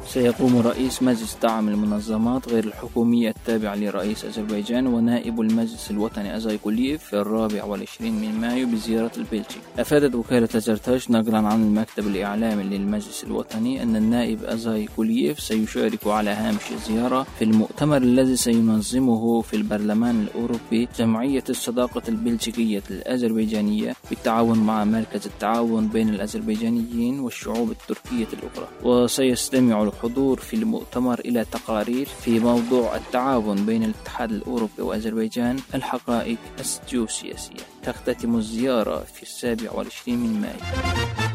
سيقوم رئيس مجلس دعم المنظمات غير الحكومية التابعة لرئيس أذربيجان ونائب المجلس الوطني أزايكولييف في 24 من مايو بزيارة البلجيك. أفادت وكالة أزرتاش نقلا عن المكتب الإعلامي للمجلس الوطني أن النائب أزايكولييف سيشارك على هامش الزيارة في المؤتمر الذي سينظمه في البرلمان الأوروبي جمعية الصداقة البلجيكية الأذربيجانية بالتعاون مع مركز التعاون بين الأذربيجانيين والشعوب التركية الأخرى. وسيستمع الحضور في المؤتمر إلى تقارير في موضوع التعاون بين الاتحاد الأوروبي وأذربيجان، الحقائق الجيوسياسية. تختتم الزيارة في 27 من مايو.